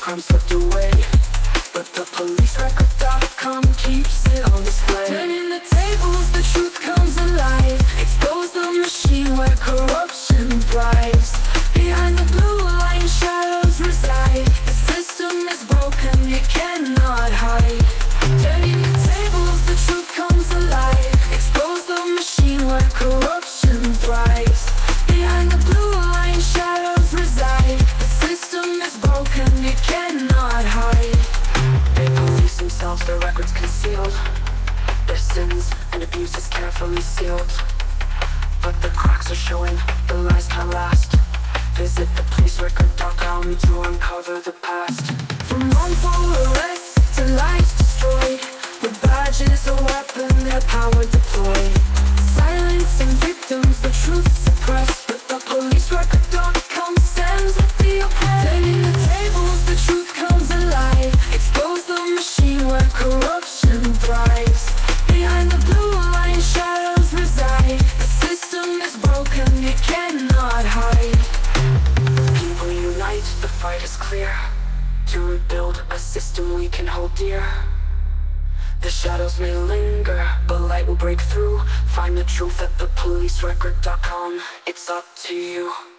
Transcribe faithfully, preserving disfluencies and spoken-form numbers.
crime slipped away, but the police record dot com keeps it on display. Turning the tables, the truth comes alive. Expose the machine where corruption thrives. Behind the blue line, shadows reside. The system is broken, it cannot hide. Turning the tables, the truth comes alive. Expose the machine where corruption thrives. Behind the blue line, shadows reside. The system is broken, it cannot hide. They police themselves, their records concealed. Their sins and abuses carefully sealed. But the cracks are showing, the lies can't last. Visit the police record dot com to uncover the past. From wrongful arrests to lives destroyed, with badges a weapon, their power deployed. Silencing victims, the truth suppressed, but the police record dot com stands with the oppressed. Turning the tables, the truth comes alive. Expose the machine where corruption thrives. Behind the blue line, shadows reside. The system is broken, it cannot hide. People unite, the fight is clear. To rebuild a system we can hold dear. The shadows may linger, but light will break through. Find the truth at the police record dot com. It's up to you.